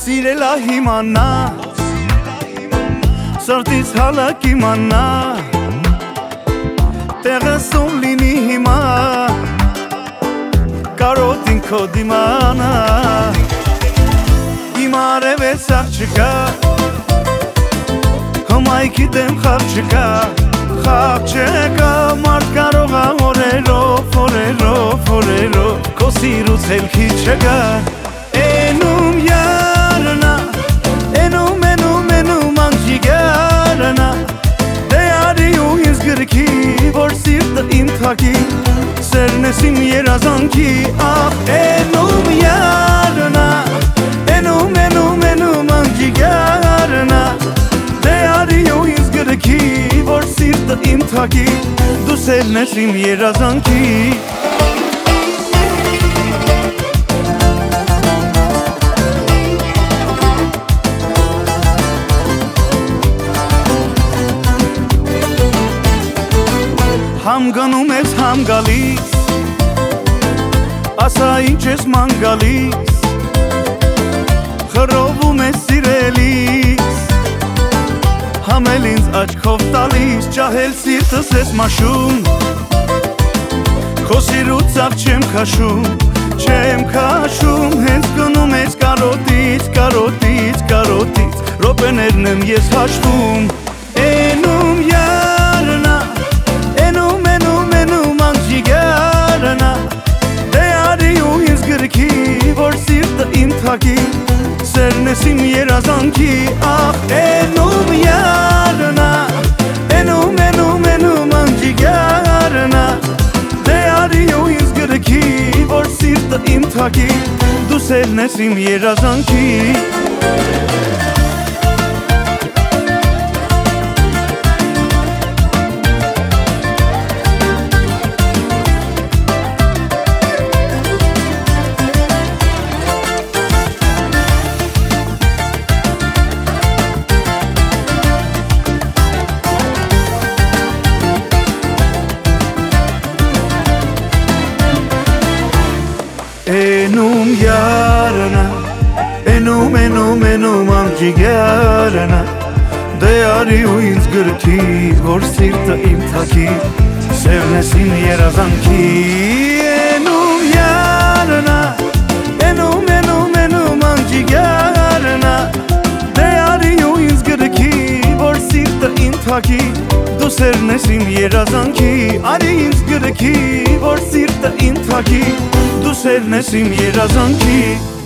սիրելա հիմանա Սրտից հալակ իմանա Տեղը սում լինի հիմա Կարոտին քո դիմանա Իմ արև է սաղ չկա Հմայքի դեմ խաղ չկա Խաղ չկա մարդ կարող ա օրերով Քո սիրուց հելքի չկա Էնում յարնա Էնում անջիգարնա Դե արի ու ինձ գրքի Որ սիրտը իմ թակի Սերն ես իմ երազանքի Ախ էնում յարնա Էնում անջիգարնա Դե արի ու ինձ գրքի Որ սիրտը իմ թակի Դու սերն ես իմ երազանքի Համ գնում ես համ գալիս Ասա ինչ ես ման գալիս Խռովում ես սիրելիս Համ էլ ինձ աչքով տալիս Ճահել սիրտս ես մաշում Քո սիրուց աղ չեմ քաշում Հենց գնում ես կարոտից Ռոպեներն եմ ես հաշվում Էնում յարնա Էնում անջիգարնա Դե արի ու ինձ գրքի Որ սիրտը իմ թակի Սերն ես իմ երազանքի Ախ էնում յարնա Էնում անջիգարնա Դե արի ու ինձ գրքի Որ սիրտը իմ թակի Դու սերն ես իմ երազանքի Էնում յարնա Էնում անջիգարնա Դե արի ու ինձ գրքի Որ սիրտը իմ թակի Սերն ես իմ երազանքի Էնում յարնա Էնում անջիգարնա Դե արի ու ինձ գրքի Որ սիրտը իմ թակի Դու սերն ես իմ երազանքի Արի ինձ գրքի Որ սիրտը իմ թակի Դու սերն ես իմ երազանքի